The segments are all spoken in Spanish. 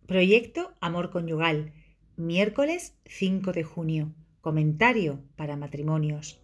Proyecto Amor Conyugal, miércoles 5 de junio. Comentario para matrimonios.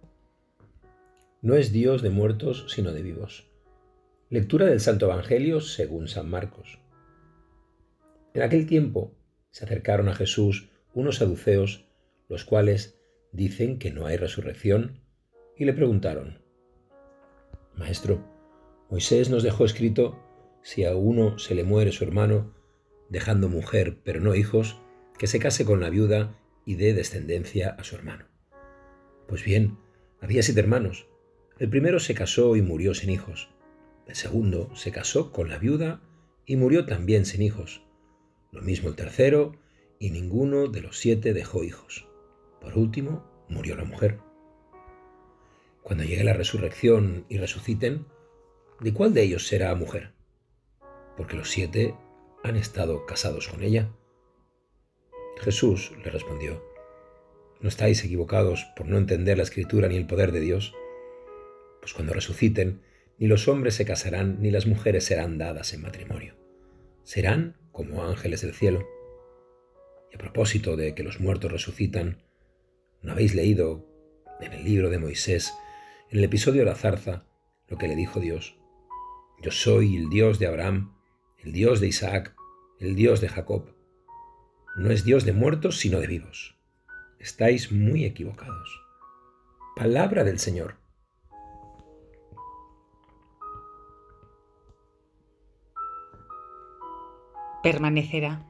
No es Dios de muertos, sino de vivos. Lectura del Santo Evangelio según San Marcos. En aquel tiempo se acercaron a Jesús unos saduceos, los cuales dicen que no hay resurrección, y le preguntaron: Maestro, Moisés nos dejó escrito, si a uno se le muere su hermano, dejando mujer pero no hijos, que se case con la viuda y dé descendencia a su hermano. Pues bien, había 7 hermanos. El primero se casó y murió sin hijos. El segundo se casó con la viuda y murió también sin hijos. Lo mismo el tercero, y ninguno de los 7 dejó hijos. Por último, murió la mujer. Cuando llegue la resurrección y resuciten, ¿de cuál de ellos será mujer? Porque los 7 han estado casados con ella. Jesús le respondió: No estáis equivocados por no entender la Escritura ni el poder de Dios. Pues cuando resuciten, ni los hombres se casarán, ni las mujeres serán dadas en matrimonio. Serán como ángeles del cielo. Y a propósito de que los muertos resucitan, ¿no habéis leído en el libro de Moisés, en el episodio de la zarza, lo que le dijo Dios? Yo soy el Dios de Abraham, el Dios de Isaac, el Dios de Jacob. No es Dios de muertos, sino de vivos. Estáis muy equivocados. Palabra del Señor. Permanecerá.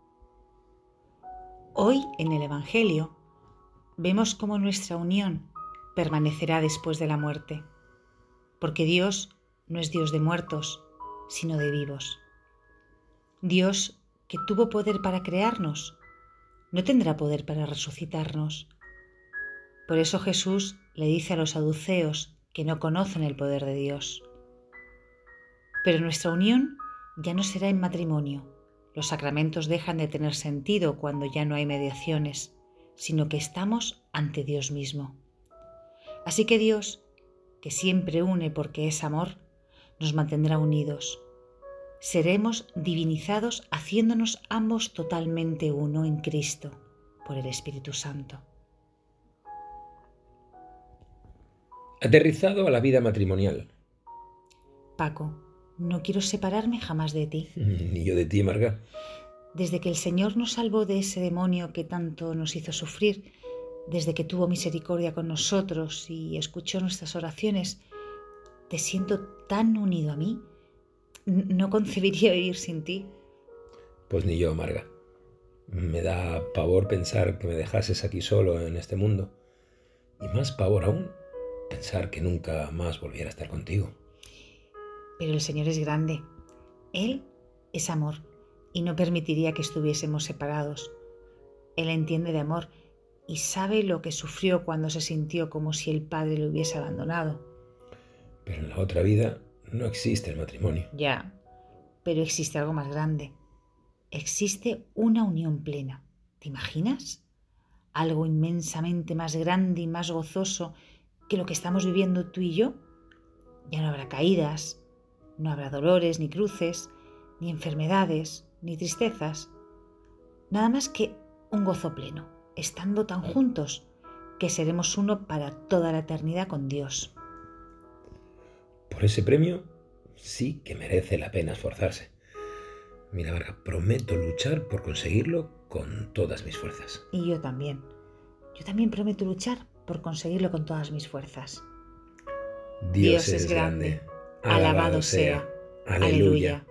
Hoy en el Evangelio vemos cómo nuestra unión permanecerá después de la muerte, porque Dios no es Dios de muertos, sino de vivos. Dios, que tuvo poder para crearnos, no tendrá poder para resucitarnos. Por eso Jesús le dice a los saduceos que no conocen el poder de Dios. Pero nuestra unión ya no será en matrimonio. Los sacramentos dejan de tener sentido cuando ya no hay mediaciones, sino que estamos ante Dios mismo. Así que Dios, que siempre une porque es amor, nos mantendrá unidos. Seremos divinizados haciéndonos ambos totalmente uno en Cristo, por el Espíritu Santo. Aterrizado a la vida matrimonial. Paco, no quiero separarme jamás de ti. Ni yo de ti, Marga. Desde que el Señor nos salvó de ese demonio que tanto nos hizo sufrir, desde que tuvo misericordia con nosotros y escuchó nuestras oraciones, te siento tan unido a mí. No concebiría vivir sin ti. Pues ni yo, Marga. Me da pavor pensar que me dejases aquí solo en este mundo. Y más pavor aún pensar que nunca más volviera a estar contigo. Pero el Señor es grande. Él es amor y no permitiría que estuviésemos separados. Él entiende de amor y sabe lo que sufrió cuando se sintió como si el Padre lo hubiese abandonado. Pero en la otra vida no existe el matrimonio. Ya, pero existe algo más grande. Existe una unión plena. ¿Te imaginas? Algo inmensamente más grande y más gozoso que lo que estamos viviendo tú y yo. Ya no habrá caídas, no habrá dolores ni cruces, ni enfermedades, ni tristezas. Nada más que un gozo pleno, estando tan juntos que seremos uno para toda la eternidad con Dios. Por ese premio sí que merece la pena esforzarse. Mira, Marga, prometo luchar por conseguirlo con todas mis fuerzas. Y yo también. Yo también prometo luchar por conseguirlo con todas mis fuerzas. Dios es grande. Alabado sea. Aleluya.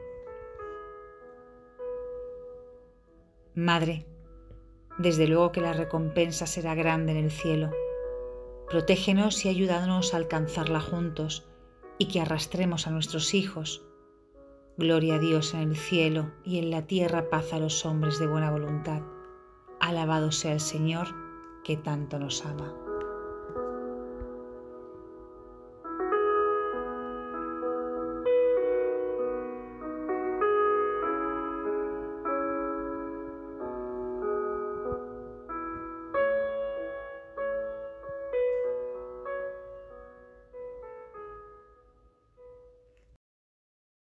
Madre, desde luego que la recompensa será grande en el cielo. Protégenos y ayúdanos a alcanzarla juntos y que arrastremos a nuestros hijos. Gloria a Dios en el cielo y en la tierra paz a los hombres de buena voluntad. Alabado sea el Señor, que tanto nos ama.